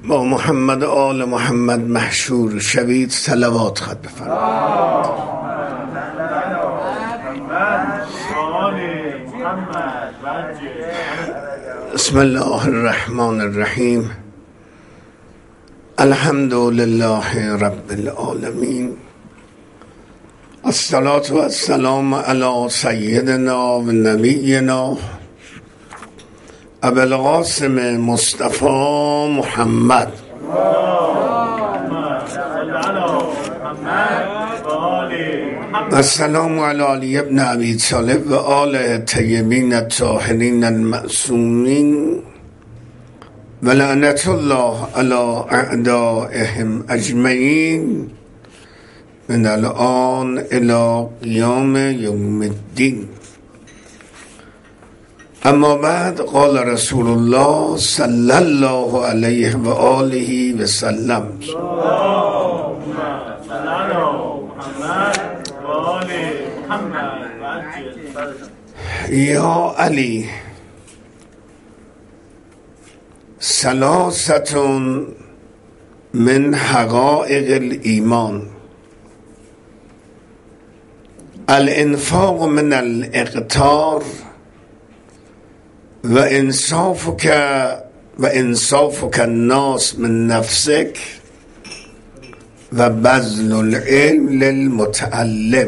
با محمد و آل محمد محشور شوید. صلوات خود بفرمایید. بسم الله الرحمن الرحیم. الحمد لله رب العالمین. الصلاة و السلام علی سیدنا و نبینا ابوالقاسم مصطفی محمد. السلام علی علی ابن ابی طالب و آل الطیبین الطاهرین المعصومین و لعنت الله علی اعدائهم اجمعین من الآن الی قیام یوم الدین. اما بعد قال رسول الله صلی الله علیه و آله و سلم: یا علی، ثلاثة من حقائق الایمان: الانفاق من الاقتار و انصافك الناس من نفسك و بذل العلم للمتعلم.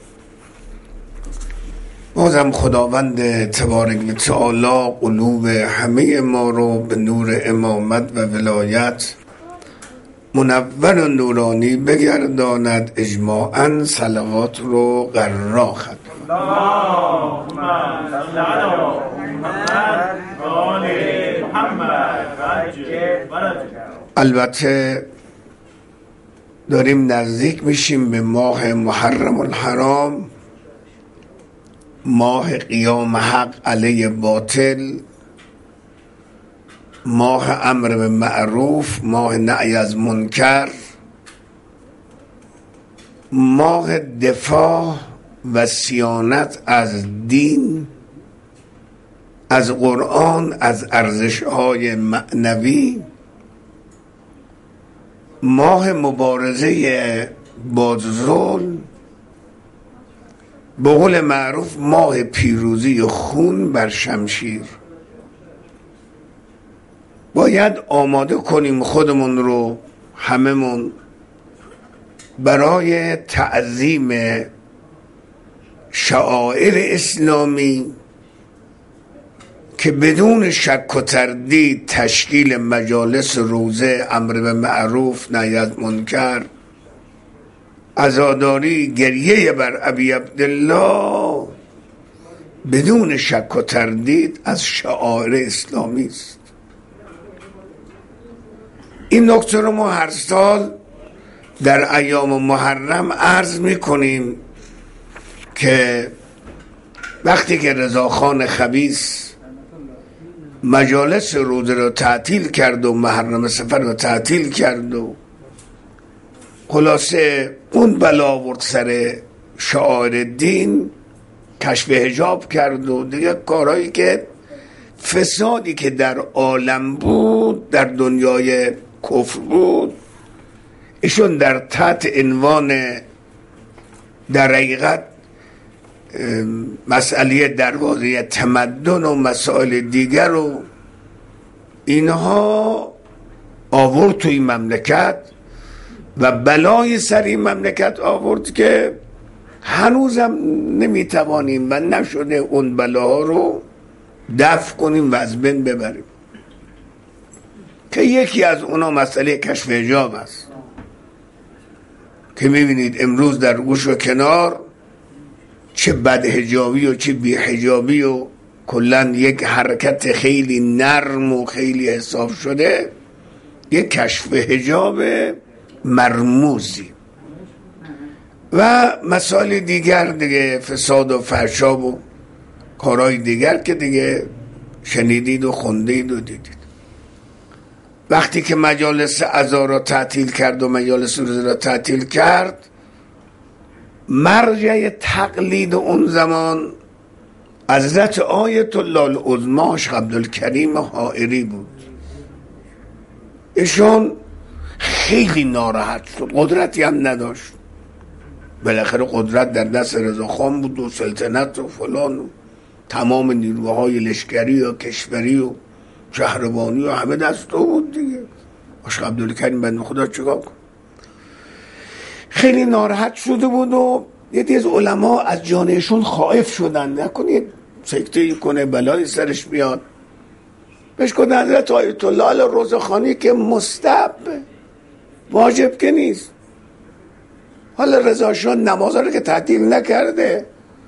بازم خداوند تبارک و تعالی قلوب همه ما رو به نور امامت و ولایت منور و نورانی بگرداند. اجماعاً صلوات رو قرار خواهد. البته داریم نزدیک میشیم به ماه محرم الحرام، ماه قیام حق علیه باطل، ماه امر به معروف، ماه نهی از منکر، ماه دفاع و صیانت از دین، از قرآن، از ارزش‌های معنوی، ماه مبارزه با ظلم، به قول معروف ماه پیروزی و خون بر شمشیر. باید آماده کنیم خودمون رو، هممون، برای تعظیم شعائر اسلامی که بدون شک و تردید تشکیل مجالس روزه، امر به معروف، نهی از منکر، عزاداری، گریه بر ابی عبدالله بدون شک و تردید از شعائر اسلامی است. این نکته رو ما هر سال در ایام محرم عرض میکنیم که وقتی که رضاخان خبیث مجالس روزه رو تعطیل کرد و محرم سفر رو تعطیل کرد و خلاصه اون بلا آورد سر شعائر دین، کشف حجاب کرد و دیگه کارهایی که فسادی که در عالم بود، در دنیای کفر بود، ایشون در تحت عنوان در حقیقت مسئله دروازه تمدن و مسائل دیگر و اینها آورد توی مملکت و بلای سر این مملکت آورد که هنوزم نمیتوانیم و نشده اون بلاها رو دفع کنیم و از بین ببریم، که یکی از اونا مسئله کشف حجاب است که میبینید امروز در گوش و کنار چه بد حجابی و چه بی حجابی و کلن یک حرکت خیلی نرم و خیلی حساب شده، یک کشف حجاب مرموزی و مسائل دیگر دیگه، فساد و فحشا و کارهای دیگر که دیگه شنیدید و خوندید و دیدید. وقتی که مجالس عزا را تعطیل کرد و مجالس روزه را تعطیل کرد، مرجع تقلید اون زمان حضرت آیت الله العظمی شیخ عبدالکریم حائری بود. ایشون خیلی ناراحت شد، قدرتی هم نداشت، بالاخره قدرت در دست رضاخان بود و سلطنت و فلان و تمام نیروهای لشکری و کشوری و شهربانی و همه دست او بود دیگه. عاشق عبدالکریم بنده خدا چیکار کن؟ خیلی ناراحت شده بود و یه دیز علما از جانشون خائف شدن، نکنید سکته کنه بلای سرش بیاد. بهش گفت حضرت آیت الله روزخانی که مستحب، واجب که نیست. حالا رضا شاه نماز رو که تعطیل نکرده،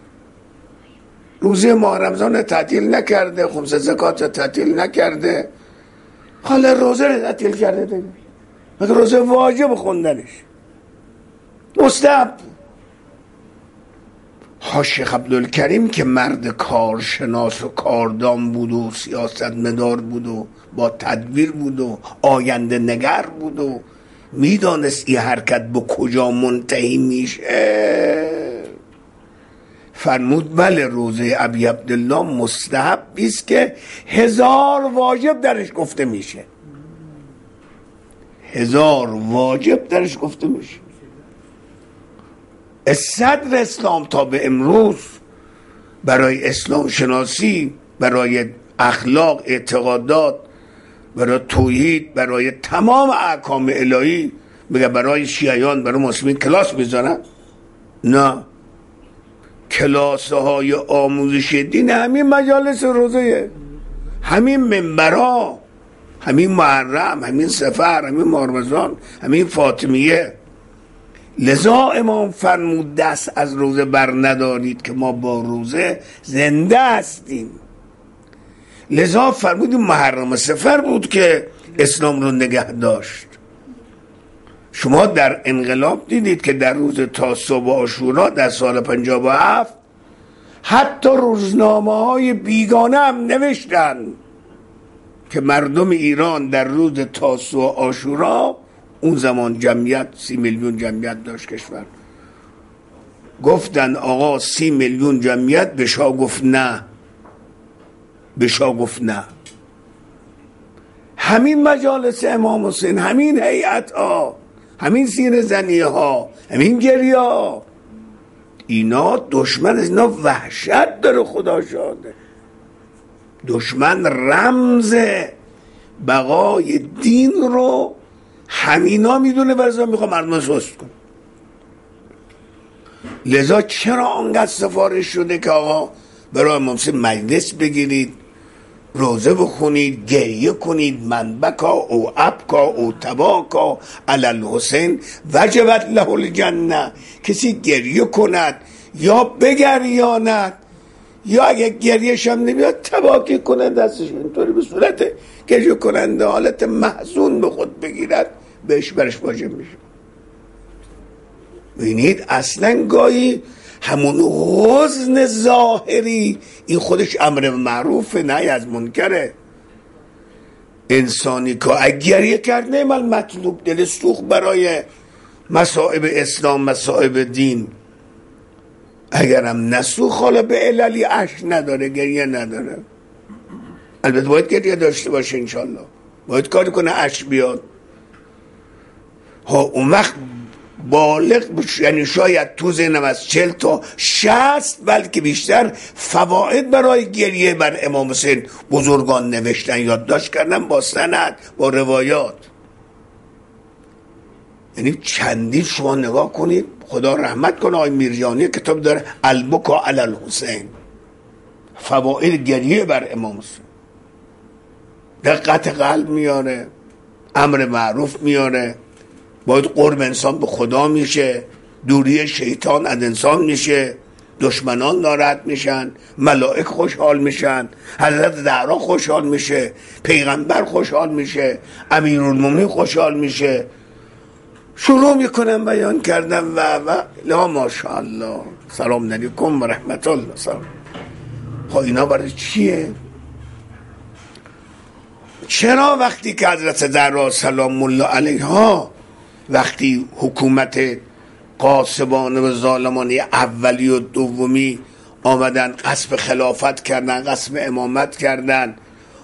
روزه ماه رمضان تعطیل نکرده، خمس زکات تعطیل نکرده، حالا روزه رو تعطیل کرده دیگه. مگه روزه واجب خوندنش مستحب. شیخ عبدالکریم که مرد کارشناس و کاردان بود و سیاستمدار بود و با تدبیر بود و آینده نگر بود و میدانست این حرکت به کجا منتهی میشه، فرمود بله روزه ابی عبدالله مستحبی است که 1000 واجب درش گفته میشه. 1000 واجب درش گفته میشه. صدر اسلام تا به امروز برای اسلام شناسی، برای اخلاق، اعتقادات، برای توحید، برای تمام احکام الهی، بگه برای شیعیان، برای مسلمین کلاس میذارن؟ نه، کلاس‌های آموزش دین همین مجالس روزه، همین منبرها، همین محرم، همین سفر، همین ماه رمضان، همین فاطمیه. لذا امام فرمود دست از روزه بر ندارید که ما با روزه زنده هستیم. لذا فرمود محرم سفر بود که اسلام رو نگه داشت. شما در انقلاب دیدید که در روز تاسوع و عاشورا در سال 57 حتی روزنامه‌های بیگانه هم نوشتن که مردم ایران در روز تاسوع و عاشورا، اون زمان جمعیت 30 میلیون جمعیت داشت کشور، گفتن آقا 30 میلیون جمعیت، به شاه گفت نه، به شاه گفت نه. همین مجالس امام حسین، همین هیئت ها، همین سینه زنی ها، همین گریه ها، اینا دشمن از اینا وحشت داره. خدا شاده دشمن رمز بقای دین رو همینا میدونه، ورزا میخواه مردم سست کن. لذا چرا آنقدر سفارش شده که آقا برای امام حسین مجلس بگیرید، روزه بخونید، گریه کنید، من بکا او ابکا او تباکا علی الحسین وجبت له الجنه. کسی گریه کند یا بگریاند یا اگه گریهش هم نمیاد تباکی کنه دستش، اینطوری به صورت گریه کننده حالت محزون به خود بگیرد، بهش برش واجب میشه. ببینید اصلا گاهی همون حزن ظاهری این خودش امر معروف نهی از منکره. انسانی که اگریه کرد نیمال مطلوب، دل سوخت برای مصائب اسلام، مصائب دین، اگرم نسوخ حالا به عللی اش نداره، گریه نداره. البته باید گریه داشته باشه انشالله، باید کاری کنه اش بیاد. ها اون وقت بالغ یعنی شاید تو ذهنم از 40 تا 60 بلکه بیشتر فواید برای گریه بر امام حسین بزرگان نوشتن، یادداشت کردن با سند، با روایات. یعنی چندین شما نگاه کنید، خدا رحمت کنه آقای میرجانی کتاب داره البکا علی الحسین، فواید گریه بر امام حسین، دقت قلب میاره، امر معروف میاره، باید قرب انسان به خدا میشه، دوری شیطان از انسان میشه، دشمنان ناراحت میشن، ملائک خوشحال میشن، حضرت زهرا خوشحال میشه، پیغمبر خوشحال میشه، امیرالمومنین خوشحال میشه. شروع میکنم بیان کردم و لا ماشاءالله، سلام علیکم و رحمت الله. سلام. خب اینا برای چیه؟ چرا وقتی که حضرت زهرا سلام الله علیها وقتی حکومت قاسبانه و ظالمانه اولی و دومی آمدن غصب خلافت کردن، غصب امامت کردن،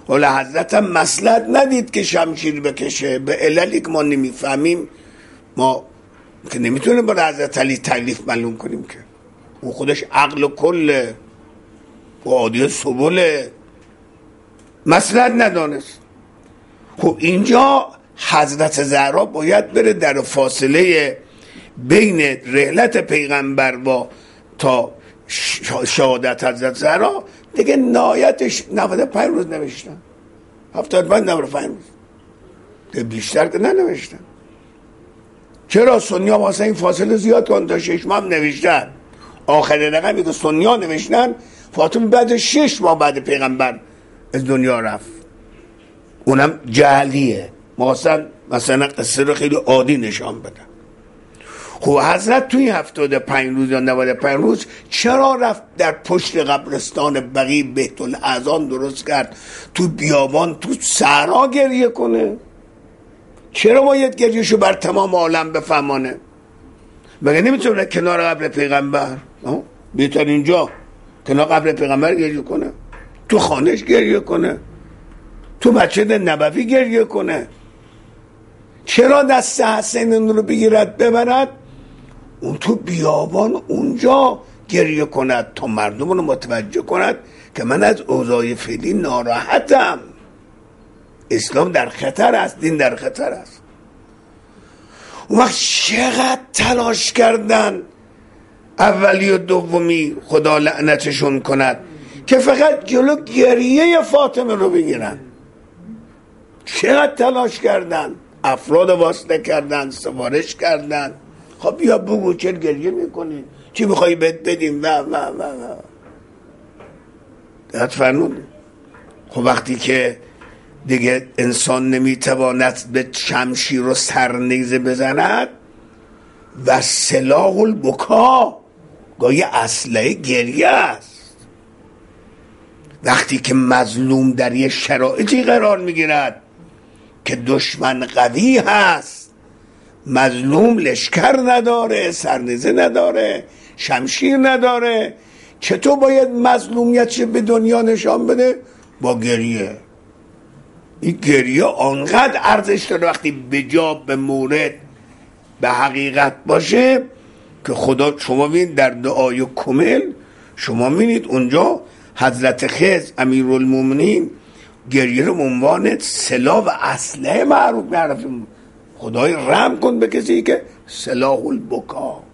حالا حضرت هم مصلحت ندید که شمشیر بکشه به عللی که ما نمیفهمیم. ما که نمیتونیم برای حضرت علی تکلیف معلوم کنیم که او خودش عقل و کله و عادی سبله، مصلحت ندانست. خب اینجا حضرت زهرا باید بره در فاصله بین رحلت پیغمبر با تا شهادت حضرت زهرا دیگه نهایتش 95 روز نوشتن، 75-95 روز، دیگه بیشتر که ننوشتن. چرا؟ سنیا واسه این فاصله زیاد کن، تا 6 ماه هم نوشتن. آخرین رقمی که سنیا نوشتن فاطمه بعد 6 ماه بعد پیغمبر از دنیا رفت، اونم جعلیه، مثلا قصه رو خیلی عادی نشان بدن. خب حضرت توی 75 روز یا 95 روز چرا رفت در پشت قبرستان بقیع بیت الاذان درست کرد، تو بیابان تو صحرا گریه کنه؟ چرا باید گریهشو بر تمام عالم بفهمانه؟ مگه نمیتونه کنار قبر پیغمبر بیتر اینجا کنار قبر پیغمبر گریه کنه، تو خانهش گریه کنه، تو مسجد نبوی گریه کنه؟ چرا دست حسین رو بگیرد ببرد اون تو بیابان اونجا گریه کند تا مردم رو متوجه کند که من از اوضاع فعلی ناراحتم، اسلام در خطر است، دین در خطر است. اون وقت چقدر تلاش کردن اولی و دومی خدا لعنتشون کند که فقط جلو گریه فاطمه رو بگیرن. چقدر تلاش کردن، افراد واسطه کردن، سفارش کردن. خب بیا بگو چرا گریه میکنی، چی میخوایی بهت بدیم و دقت فرمودید. خب وقتی که دیگه انسان نمیتواند به شمشیر و سرنیزه بزند و سلاح البکا گاهی اسلحه گریه است. وقتی که مظلوم در یه شرایطی قرار میگیرد که دشمن قوی هست، مظلوم لشکر نداره، سرنیزه نداره، شمشیر نداره، چطور باید مظلومیتش به دنیا نشان بده؟ با گریه. این گریه آنقدر ارزش داره وقتی به جا به مورد به حقیقت باشه که خدا، شما ببینید در دعای کمل شما ببینید اونجا حضرت خضر امیرالمومنین گریه رو عنوان سلاح و اسلحه معرفی. خدای رحم کن به کسی که سلاح البکا،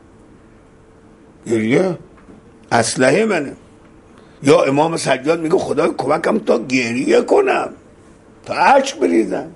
گریه اسلحه منه. یا امام سجاد میگه خدای کمکم تا گریه کنم، تا اشک بریزم.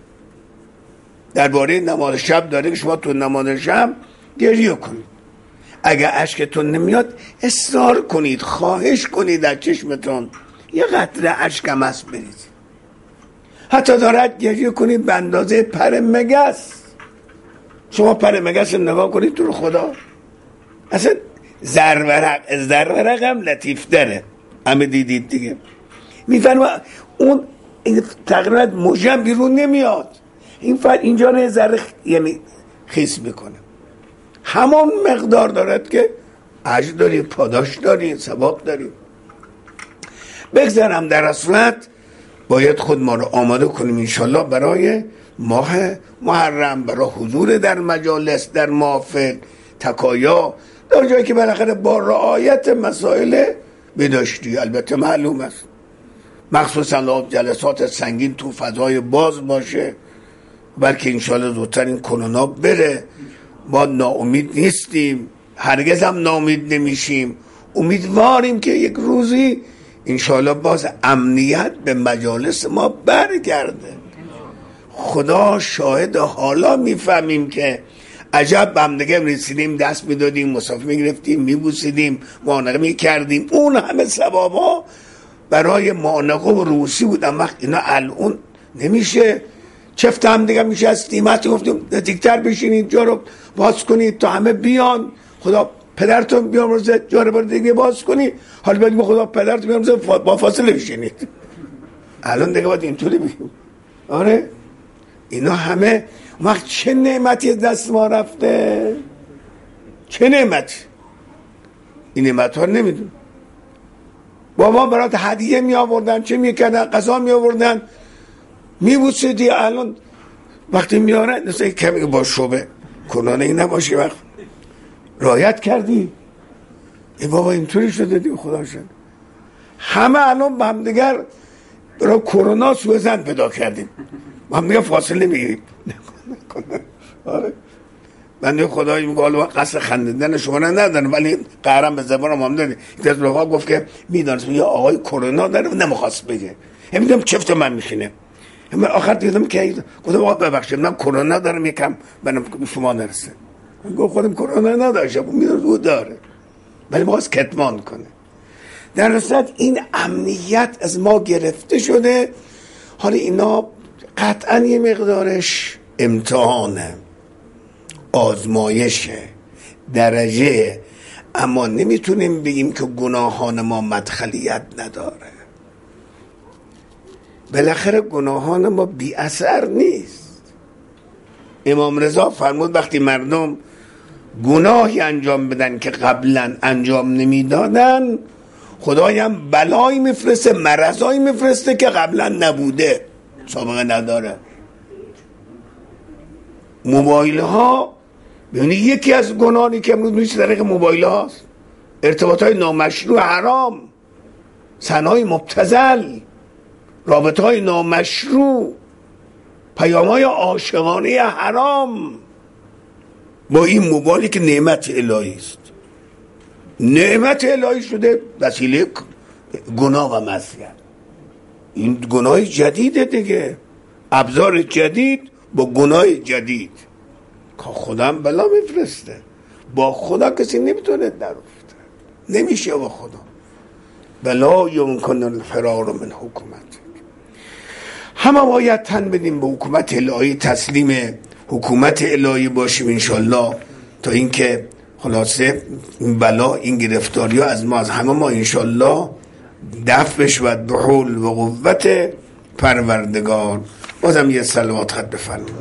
درباره نماز شب داره که شما تو نماز شب گریه کنید، اگر اشکتون نمیاد اصرار کنید، خواهش کنید در چشمتون یه قطره اشکم هست بریزید. حتی دارد گریه کنید به اندازه پر مگس. شما پر مگس نگاه کنید تو رو خدا، اصلا زرورق هم لطیف داره، همه دیدید دیگه، میفرما اون تقریبا موجم بیرون نمیاد، این اینجا نه ذره یعنی خیس میکنه. همان مقدار دارد که اجر داری، پاداش داری، ثواب داری. بگذارم در اصلت باید خود ما رو آماده کنیم انشالله برای ماه محرم، برای حضور در مجالس، در محافل، تکایا، در جایی که بالاخره با رعایت مسائل بداشتی. البته معلوم است مخصوصا جلسات سنگین تو فضای باز باشه، بلکه انشالله زودتر این کرونا بره. ما ناامید نیستیم، هرگز هم ناامید نمیشیم، امیدواریم که یک روزی انشالله باز امنیت به مجالس ما برگرده. خدا شاهد، حالا میفهمیم که عجب به هم دیگه رسیدیم، دست میدادیم، مسافه میگرفتیم، میبوسیدیم، معانقه میکردیم، اون همه ثوابا برای معانقه و روسی بود. اما اینا الان نمیشه. چفت هم دیگه میشه از دیمت گفتیم نزدیکتر بشینید، جا رو باز کنید تا همه بیان، خدا پدرتون بیامرزه، جا رو دیگه باز کنید، حالا بگیم خدا پدرتون بیامرزه با فاصله بشینید. الان دیگه باید اینطوری بگیم. آره اینا همه وقت چه نعمتی از دست ما رفته، چه نعمتی. این نعمت ها نمیدون. بابا برات هدیه می آوردن، چه میکردن، غذا می آوردن، میبوسیدی. الان وقتی میارن مثلا کمی با شبه کنانه ای نباشی وقت رایت کردی ای بابا اینطوری شده دی خدا شد. همه الان با هم دیگر برای کرونا سوء ظن پیدا کردیم، با هم دیگر فاصله میگیریم. آره بنده خدایی میگه حالا قصد خندیدن شما ندارم ولی قهرم به زبانم هم داری. یک از رفاق گفت که میدانست یه آقای کرونا داره نمیخواست بگه، میدونم چفت من میشینه. من آخر دیدم که گفتم آقا ببخشید من کرونا دارم یکم منم شما نرسه. گفت خودم کرونا نداشتم میدونم او داره ولی باز کتمان کنه. در اصل این امنیت از ما گرفته شده. حالا اینا قطعا یه مقدارش امتحانه، آزمایشه، درجه، اما نمیتونیم بگیم که گناهان ما مدخلیت نداره. بالاخره گناهان ما بی اثر نیست. امام رضا فرمود وقتی مردم گناهی انجام بدن که قبلا انجام نمیدادن خدایم بلایی میفرسته، مرضایی میفرسته که قبلا نبوده، سابقه نداره. موبایل ها ببینید یکی از گناهانی که امروز میشه طریق موبایل هاست، ارتباط های نامشروع حرام، صحنه‌های مبتذل، رابطه های نامشروع، پیام های عاشقانه حرام با این موبایلی که نعمت الهی است. نعمت الهی شده وسیله گناه و معصیت. این گناه جدیده دیگه، ابزار جدید با گناه جدید که خدا هم بلا میفرسته. با خدا کسی نمیتونه در افته، نمیشه با خدا. بلا یمکن الفرار من حکومت. همه باید تن بدیم به حکومت الهی، تسلیم حکومت الهی باشیم انشالله، تا اینکه خلاصه این بلا این گرفتاری ها از ما از همه ما انشالله دفع بشود به حول و قوت پروردگار. بازم یه صلوات خط بفرمایید.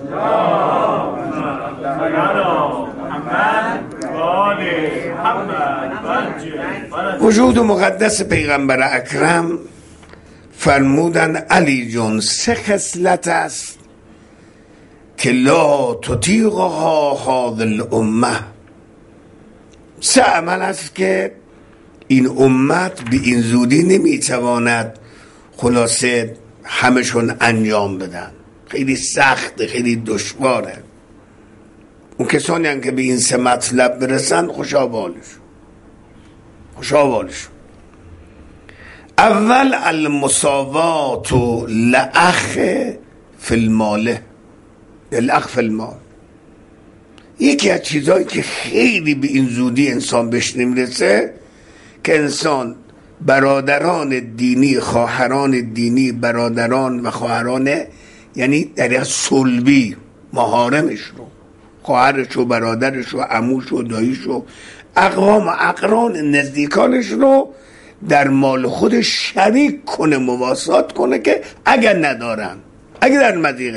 وجود مقدس پیغمبر اکرم فرمودن علی جون 3 خصلت است که لا تطیقها هذه الامه. 3 عمل است که این امت به این زودی نمیتواند خلاصه همشون انجام بدن. خیلی سخت، خیلی دشواره. اون کسانی هم که به این 3 مطلب برسن خوشاحالشون. اول المساوات الاخ فی المال. الاخ فی المال یکی از چیزایی که خیلی به این زودی انسان بهش نمیرسه که انسان برادران دینی، خواهران دینی، برادران و خواهران، یعنی در صلبی محارمش رو، خواهرش و برادرش و عموش و داییش و اقوام و اقران نزدیکانش رو در مال خودش شریک کنه، مواسات کنه که اگر ندارن، اگر در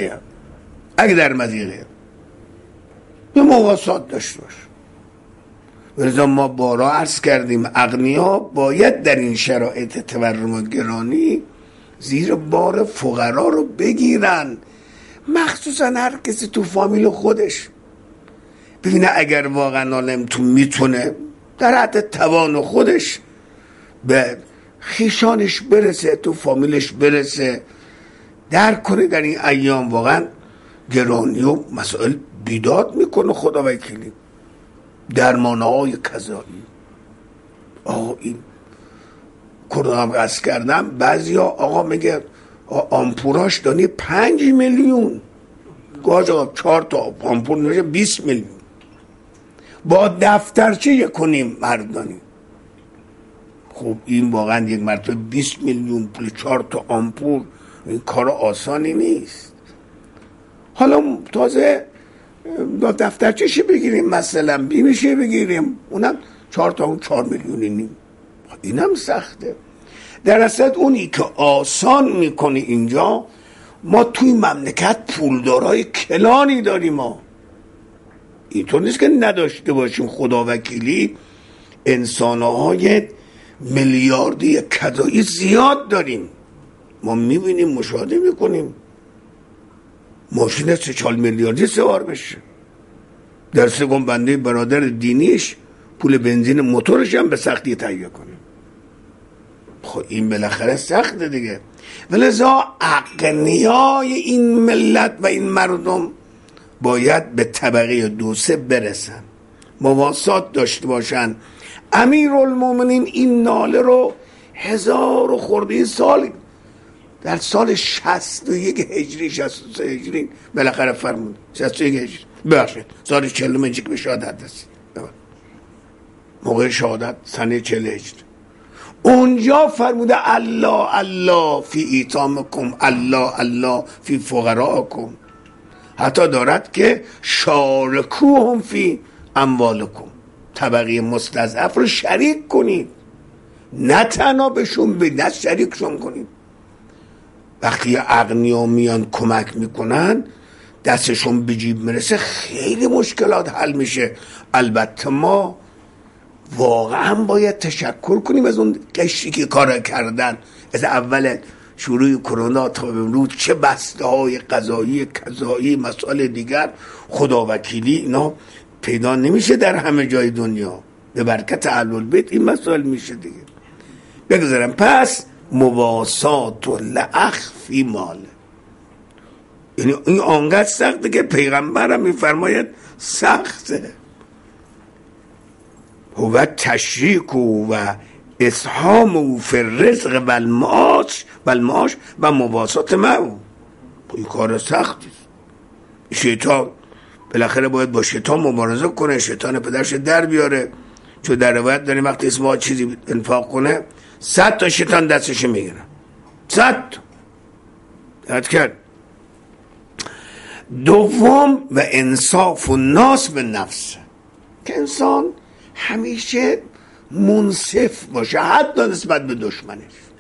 مضیقه یه مواسات داشته باشه. ولذا ما بارا عرض کردیم اغنیا باید در این شرایط تورم و گرانی زیر بار فقرا رو بگیرن، مخصوصا هر کسی تو فامیل خودش. ببینه اگر واقعا عالم تو میتونه در حد توان خودش به خیشانش برسه، تو فامیلش برسه، درک کنه در این ایام واقعا گرانی و مسائل بیداد میکنه. خدا وکیلی درمانهای کذایی. این کرونا هم قصد کردم، بعضی ها آقا میگه آمپوراش دانی 5 میلیون، گاز آقا 4 تا آمپور نمیشه 20 میلیون. با دفترچه کنیم مردانی. خب این واقعا یک مرتبه 20 میلیون پول 4 تا آمپور، این کار آسانی نیست. حالا تازه دفترچه‌شی بگیریم، مثلا بیمشه بگیریم، اونم 4 تا اون 4 میلیونی نیم، اینم سخته. در اصل اونی که آسان میکنه اینجا، ما توی مملکت پولدارای کلانی داریم. ما اینطور نیست که نداشته باشیم. خدا وکیلی انسانهای میلیاردی کذایی زیاد داریم. ما میبینیم، مشاهده میکنیم. ماشین 3-4 میلیاردی سوار بشه، در سوم بنده برادر دینیش پول بنزین موتورش هم به سختی تهیه کنه. خب این بالاخره سخته دیگه. ولذا اغنیای این ملت و این مردم باید به طبقه 2-3 برسن، مواسات داشته باشن. امیرالمومنین این ناله رو 1000 خورده سال، در سال 61 هجری 63 هجری بالاخره فرمود، 61 هجری ببخشید سال 40 که به شهادت رسید، موقع شهادت سنه 40 هجری، اونجا فرموده الله الله فی ایتامکم، الله الله فی فقراءکم، حتی دارد که شارکوهم فی اموالکم، طبقه مستضعف رو شریک کنید، نه تنها بهشون بدید، نه شریکشون کنید. وقتی اغنیا میان کمک میکنن دستشون به جیب میرسه خیلی مشکلات حل میشه. البته ما واقعا باید تشکر کنیم از اون قشری که کار کردن از اول شروع کرونا تا امروز، چه بسته های غذایی کذایی مسائل دیگر، خداوکیلی اینا پیدا نمیشه در همه جای دنیا، به برکت اهل بیت این مسائل میشه دیگه. بگذارم پس مواسات الاخ فی مال، یعنی این آنقدر سخته که پیغمبرم میفرماید سخته. هو تشریک و اسهام فی الرزق و المعاش و مواسات معو، این کار سختی است. شیطان بالاخره باید با شیطان مبارزه کنه، شیطان پدرش در بیاره، چون در روایت داریم وقتی اسماعیل چیزی انفاق کنه 100 تا شیطان دستش میگیره، 100 یاد کرد. دوم و انصاف و ناس به نفسه، که انسان همیشه منصف باشه، حتی نسبت به دشمنش،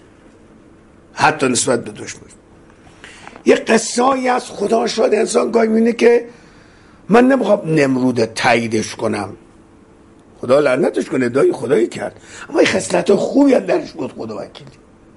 حتی نسبت به دشمنش. یه قصه‌ای از خدا شد انسان گاهی می‌بینه که من نمیخوام نمرود تاییدش کنم، خدا لعنتش کنه، ادعای خدایی کرد، اما یه خصلت خوبی هم درش بود، خدا وکیلی.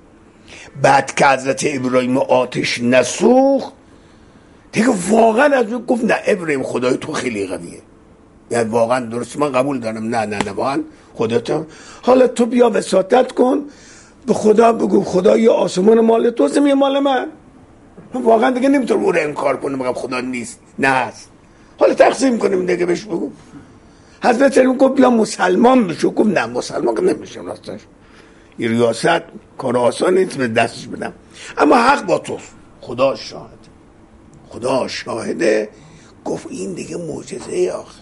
بعد که حضرت ابراهیم آتش نسوخت دیگه واقعا از اون گفت نه ابراهیم خدای تو خیلی قویه، یعنی واقعا درست من قبول دارم، نه واقعا خودت، حالا تو بیا وساطت کن به خدا، بگو خدا یا آسمان مال تو، زمین مال من واقعا دیگه نمیتونم اون رو انکار کنم بگم خدا نیست، نه هست، حالا تقسیم کنیم دیگه بهش بگو. حضرت علی گفت بیا مسلمان بشو، گفت نه مسلمان که نمیشم، راستش این ریاست کار آسان نیست به دستش بدم، اما حق با توست، خدا شاهد، خدا شاهده. گفت این دیگه معجزه آخه،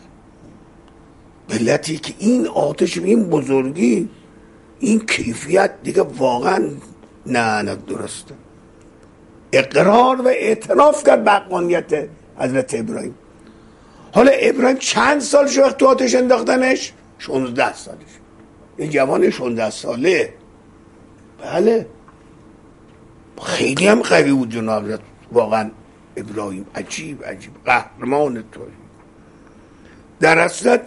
ملتی که این آتش این بزرگی این کیفیت دیگه واقعا نه درسته. اقرار و اعتراف کرد به حقانیت حضرت ابراهیم. حالا ابراهیم چند سالش وقت تو آتش انداختنش؟ 16 سالش، یه جوان 16 ساله، بله خیلی هم قوی بود جناب واقعا ابراهیم، عجیب قهرمان توی در اصلت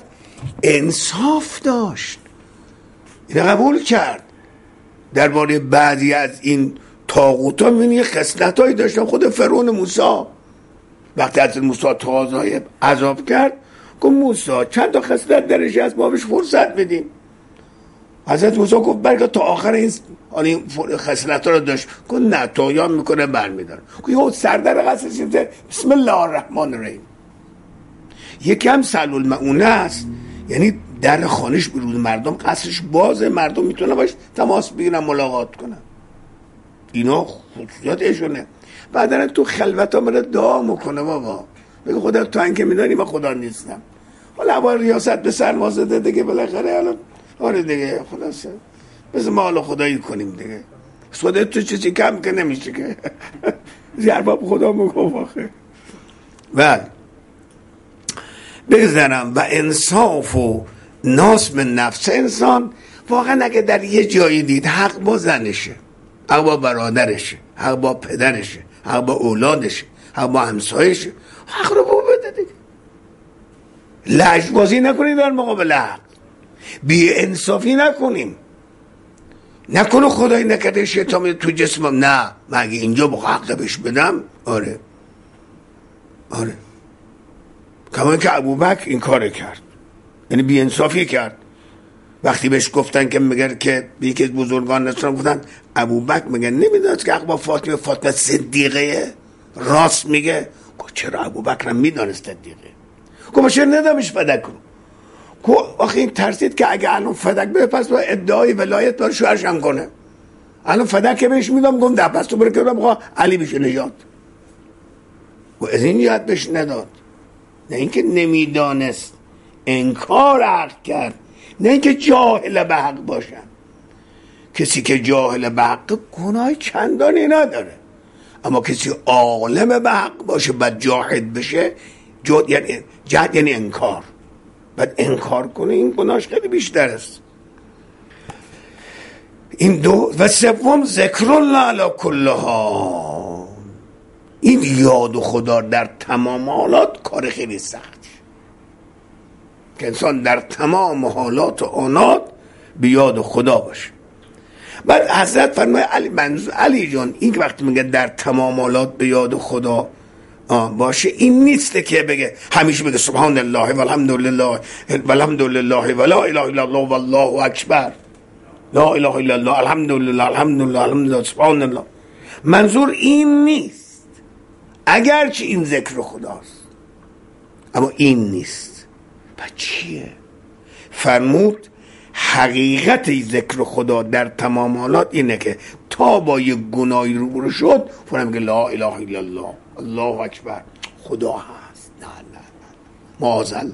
انصاف داشت، این قبول کرد. درباره بعضی از این طاغوتا می‌بینی خصلتایی داشتن. خود فرعون موسی وقتی از موسی تقاضای عذاب کرد گفت موسی چند تا خصلت درش هست ما بهش فرصت بدیم. حضرت موسی گفت برگه تا آخر این خصلت‌ها رو داشت، گفت نه طغیان میکنه برمیداره. گفت سردر قصرش بسم الله الرحمن الرحیم. یکی هم سلول المعونه است، یعنی در خانش برود مردم قصرش بازه، مردم میتونه باش تماس بگیرن ملاقات کنن، اینا خصوصیات ایشونه. بعدن تو خلوت ها میره دعا میکنه بابا بگه خدا تو انکه میدانی من خدا نیستم، حالا اول ریاست به سر مازده دیگه بالاخره حالا آره دیگه خلاصه بذار ما حالا خدایی کنیم دیگه، خدا تو چیزی کم که نمیشه که زرباب خدا میگو آخه. بله بگذارم و انصاف و ناس به نفس. انسان واقعا اگه در یه جایی دید حق با زنشه، حق با برادرشه، حق با پدرشه، حق با اولادشه، حق با همسایشه، حق رو با بده دیگه. لجبازی نکنید در مقابل حق، بی انصافی نکنیم، نکنه خدایی نکرده شیطان تو جسمم، نه مگه اینجا با حق بهش بدم. آره آره، کما که ابوبکر این کار کرد، یعنی بی‌انصافی کرد. وقتی بهش گفتن که مگر که یکی از بزرگان اسلام گفتن ابوبکر میگه نمیدونست که با فاطمه صدیقه راست میگه. گفت چرا ابوبکر هم میدونست صدیقه؟ گفت چرا ندامش فدک رو؟ گفت آخه این ترسید که اگه الان فدک بده پس با ادعای ولایت بر شوهرش هم کنه. الان فدک بهش میدم، گفت ده پس تو برو که بخواه علی بشه نجات. و از این جهت بهش نداد، نه اینکه نمیدانست، انکار حق کرد، نه اینکه جاهل به حق باشن. کسی که جاهل به حق گناه چندانی نداره، اما کسی عالم به حق باشه بعد جاهل بشه، جهل یعنی انکار، بعد انکار کنه، این گناهش خیلی بیشتر است. این دو. و سوم ذکر الله علی کل حال، این یاد خدا در تمام حالات کار خیلی سختی که انسان در تمام حالات و آنات به یاد خدا باشه. بعد حضرت فرمای علی جان این که وقتی میگه در تمام حالات به یاد خدا باشه، این نیست که بگه همیشه بگه سبحان الله والحمدلله والحمدلله ولا اله الا الله والله اکبر، لا اله الا الله الحمدلله الحمدلله الحمدلله سبحان الله. منظور این نیست، اگرچه این ذکر خداست اما این نیست. پس چیه؟ فرمود حقیقت ذکر خدا در تمام حالات اینه که تا با یک گناهی روبرو شد فرم که لا اله الا الله الله اکبر خدا هست، نه معاذالله.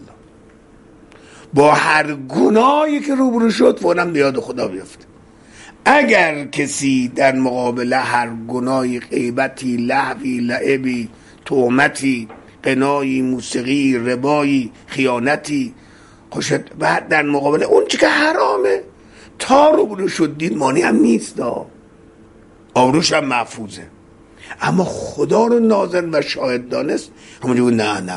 با هر گناهی که روبرو شد فرم به یاد خدا بیفته. اگر کسی در مقابل هر گناهی، غیبتی، لهوی، لعبی، تهمتی، قنایی، موسیقی، ربایی، خیانتی، بعد در مقابل اون چی که حرامه تا روبرو شد دید، مانی هم نیست، آبروش هم محفوظه، اما خدا رو ناظر و شاهد دانست، همونجا نه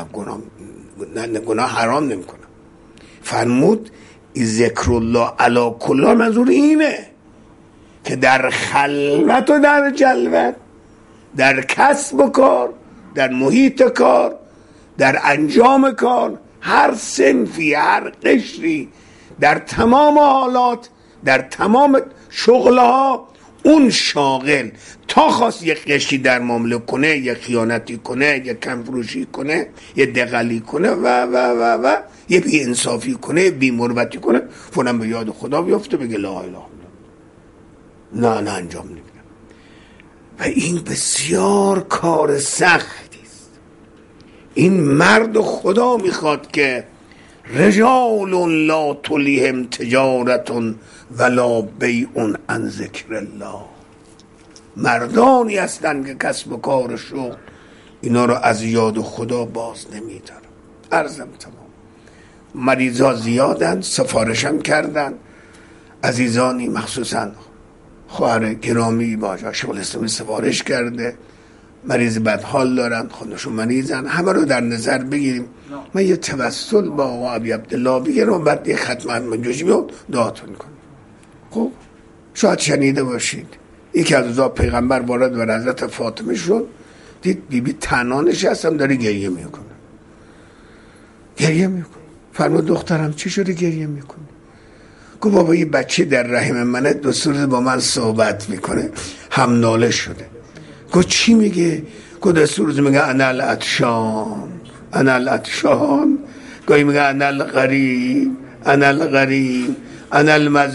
گناه حرام نمی کنم. فرمود ذکر الله علی کل حال، منظور اینه که در خلوت و در جلوت، در کسب و کار، در محیط کار، در انجام کار، هر صنفی، هر قشری، در تمام حالات، در تمام شغلها، اون شاغل تا خواست یک قشری در معامله کنه، یک خیانتی کنه، یک کمفروشی کنه، یک دغلی کنه و یک بی انصافی کنه، بی مروتی کنه، فورا به یاد خدا بیفته بگه لا اله الا الله، نه انجام نمیدم. و این بسیار کار سختی است. این مرد خدا میخواد که رجال لا تلهم تجارت ولا بیع عن ذکر الله، مردانی هستند که کسب و کار شغل اینا رو از یاد خدا باز نمیدارن. عرضم تمام. مریضا زیادن، سفارشم کردن، عزیزانی مخصوصا خواهر گرامی باجا شیخ الاسلامی سفارش کرده، مریض بدحال دارن، خودشون مریضن، همه رو در نظر بگیریم. من یه توسل با آقا ابی عبدالله بگیرم و بعد یه ختم منجوشی بیاد دعاتون کنم. خب شاید شنیده باشید یکی از روزا پیغمبر وارد بر حضرت فاطمه شد، دید بیبی تنها نشستم داره گریه میکنه. فرمود دخترم چی شده گریه میکنه؟ گفت بابا یه بچه در رحم منه 2 روز با من صحبت میکنه، هم ناله شده. گفت چی میگه؟ گفت 2 روز میگه انا العطشان، گاهی میگه انا الغریب، انا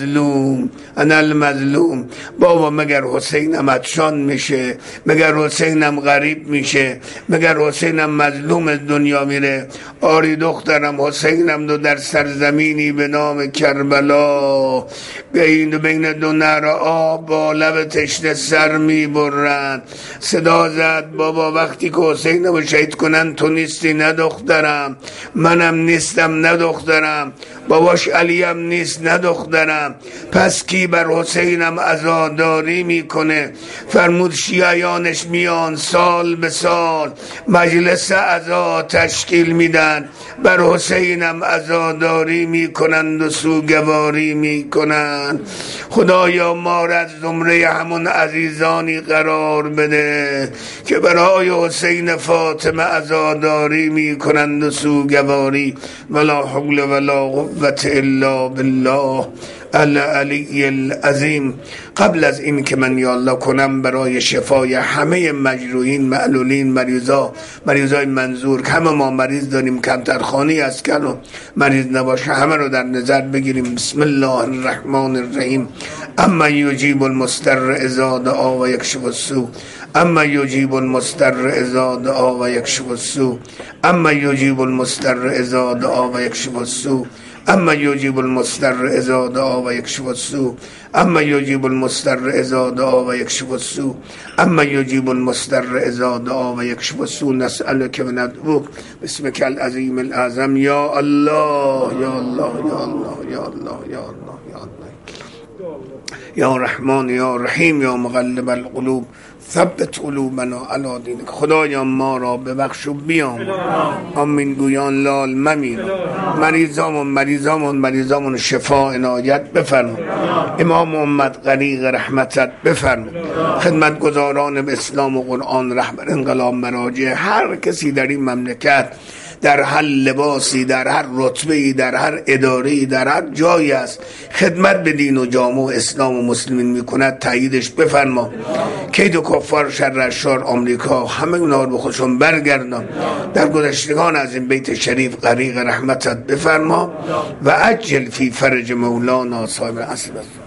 المظلوم. بابا مگر حسینم عطشان میشه؟ مگر حسینم غریب میشه؟ مگر حسینم مظلوم از دنیا میره؟ آری دخترم، حسینم دو در سرزمینی به نام کربلا بین 2 نهر آب با لب تشنه سر میبرن. صدا زد بابا وقتی که حسینم شهید کنن تو نیستی نه دخترم، منم نیستم نه دخترم، باباش علیم نیست نه دخترم، پس کی بر حسینم عزاداری میکنه؟ فرمود شیعیانش میان سال به سال مجلس عزا تشکیل میدن، بر حسینم عزاداری میکنند و سوگواری میکنند. خدایا ما را از زمره همون عزیزانی قرار بده که برای حسین فاطمه عزاداری میکنند و سوگواری. ولا حول ولا قوة الا بالله العلی العظیم. قبل از این که من یا الله کنم برای شفای همه مجروحین، معلولین، مریضای منظور، همه ما مریض داریم، کمتر خانی از کن و مریض نباشه، همه رو در نظر بگیریم. بسم الله الرحمن الرحیم. اما یجیب المضطر اذا دعا و یکشف السوء، اما یجیب المضطر اذا دعا و یکشف السوء، اما یجیب المضطر اذا دعا و یکشف السوء، اما یجیب المضطر اذا دعا و یکشف السوء، اما یجیب المضطر اذا دعا و یکشف السوء، اما یجیب المضطر اذا دعا و یکشف السوء. نسألک و ندعوک باسمک العظیم الاعظم. یا الله یا الله یا الله یا الله یا الله یا الله یا رحمان یا رحیم یا مقلب القلوب ثبت قلوبنا علی دینک. خدایا ما را ببخش و بیام. آمین گویان لال ممیر. مریضامون شفا عنایت بفرما. امام محمد غریق رحمتت بفرما. خدمتگزاران به اسلام و قرآن، رهبر انقلاب، مراجع، هر کسی در این مملکت در هر لباسی، در هر رتبه‌ای، در هر اداره‌ای، در هر جایی است خدمت به دین و جامعه و اسلام و مسلمین میکند، تاییدش بفرما. کید و کفار، شر اشرار آمریکا، همه اونا رو به خودشون برگردان. در گذشتگان از این بیت شریف غریق رحمتت بفرما و عجل فی فرج مولانا صاحب العصر.